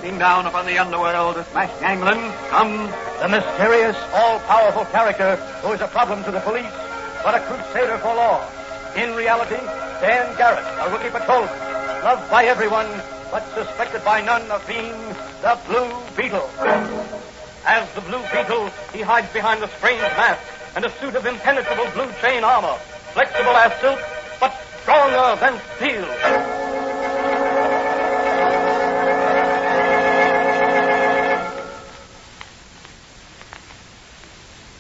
Sweeping down upon the underworld to smash gangland comes the mysterious, all-powerful character who is a problem to the police, but a crusader for law. In reality, Dan Garrett, a rookie patrolman, loved by everyone, but suspected by none of being the Blue Beetle. As the Blue Beetle, he hides behind a strange mask and a suit of impenetrable blue chain armor, flexible as silk, but stronger than steel.